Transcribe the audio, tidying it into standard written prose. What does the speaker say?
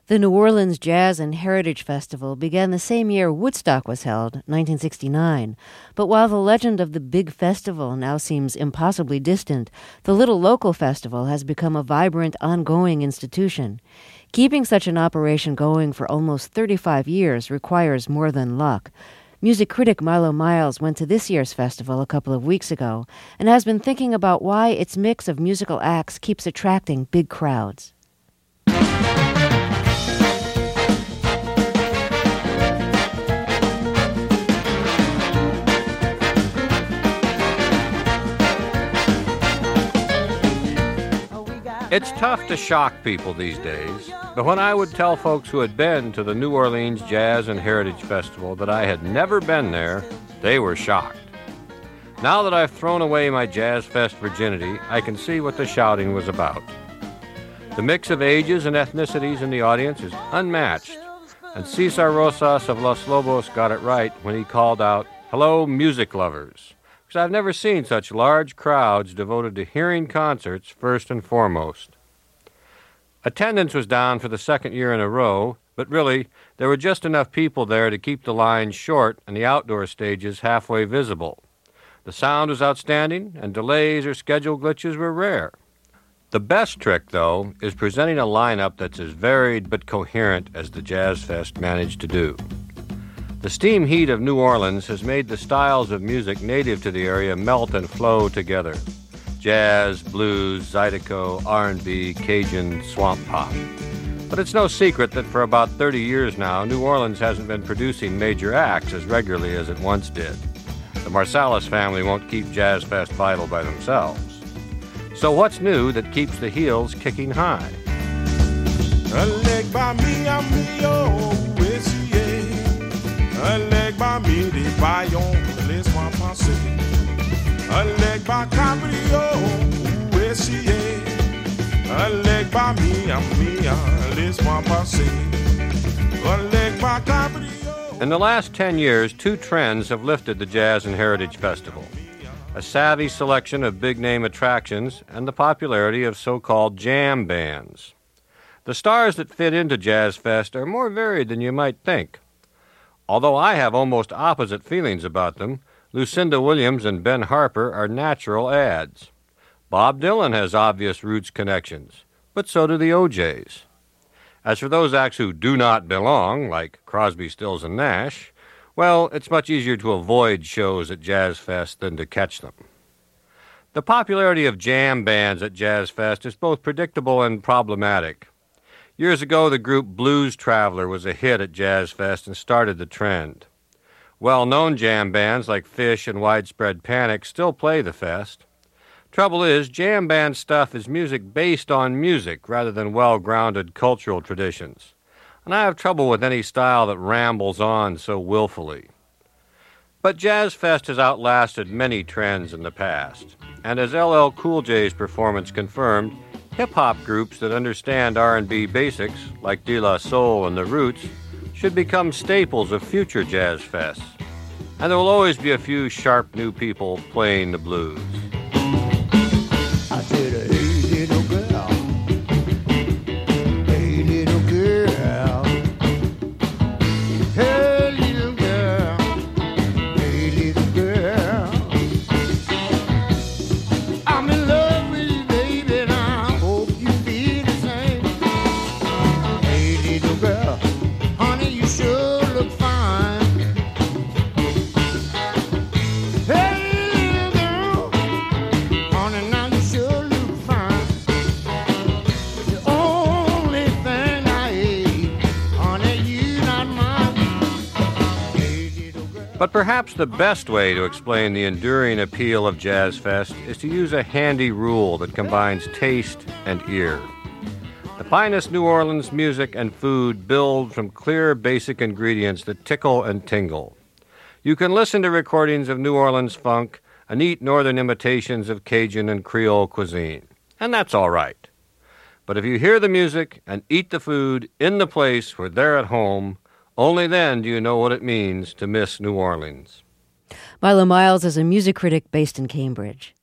The New Orleans Jazz and Heritage Festival began the same year Woodstock was held, 1969. But while the legend of the big festival now seems impossibly distant, the little local festival has become a vibrant, ongoing institution. Keeping such an operation going for almost 35 years requires more than luck. Music critic Milo Miles went to this year's festival a couple of weeks ago and has been thinking about why its mix of musical acts keeps attracting big crowds. It's tough to shock people these days, but when I would tell folks who had been to the New Orleans Jazz and Heritage Festival that I had never been there, they were shocked. Now that I've thrown away my Jazz Fest virginity, I can see what the shouting was about. The mix of ages and ethnicities in the audience is unmatched, and Cesar Rosas of Los Lobos got it right when he called out, "Hello, music lovers," because I've never seen such large crowds devoted to hearing concerts first and foremost. Attendance was down for the second year in a row, but really, there were just enough people there to keep the lines short and the outdoor stages halfway visible. The sound was outstanding, and delays or schedule glitches were rare. The best trick, though, is presenting a lineup that's as varied but coherent as the Jazz Fest managed to do. The steam heat of New Orleans has made the styles of music native to the area melt and flow together. Jazz, blues, zydeco, R&B, Cajun, swamp pop. But it's no secret that for about 30 years now, New Orleans hasn't been producing major acts as regularly as it once did. The Marsalis family won't keep Jazz Fest vital by themselves. So what's new that keeps the heels kicking high? Un leg by me, I'm un leg by me, des baillons, laisse-moi penser. Un leg by Cabrio, où essayer. Un leg by me, laisse-moi penser. Un leg by Cabrio. In the last 10 years, two trends have lifted the Jazz and Heritage Festival. A savvy selection of big-name attractions and the popularity of so-called jam bands. The stars that fit into Jazz Fest are more varied than you might think. Although I have almost opposite feelings about them, Lucinda Williams and Ben Harper are natural adds. Bob Dylan has obvious roots connections, but so do the OJs. As for those acts who do not belong, like Crosby, Stills, and Nash, well, it's much easier to avoid shows at Jazz Fest than to catch them. The popularity of jam bands at Jazz Fest is both predictable and problematic. Years ago, the group Blues Traveler was a hit at Jazz Fest and started the trend. Well-known jam bands like Fish and Widespread Panic still play the fest. Trouble is, jam band stuff is music based on music rather than well-grounded cultural traditions. And I have trouble with any style that rambles on so willfully. But Jazz Fest has outlasted many trends in the past. And as LL Cool J's performance confirmed, hip-hop groups that understand R&B basics, like De La Soul and The Roots, should become staples of future Jazz Fests. And there will always be a few sharp new people playing the blues. I said, hey, little girl. Hey, little girl. Hey, little girl. Hey, little girl. I'm in love with you, baby, and I hope you feel the same. Hey, little girl. Honey, you sure look fine. Hey, little girl. Honey, now you sure look fine. The only thing I hate, honey, you not mine. Hey, little girl. But perhaps the best way to explain the enduring appeal of Jazz Fest is to use a handy rule that combines taste and ear. The finest New Orleans music and food build from clear, basic ingredients that tickle and tingle. You can listen to recordings of New Orleans funk and eat northern imitations of Cajun and Creole cuisine, and that's all right. But if you hear the music and eat the food in the place where they're at home, only then do you know what it means to miss New Orleans. Milo Miles is a music critic based in Cambridge.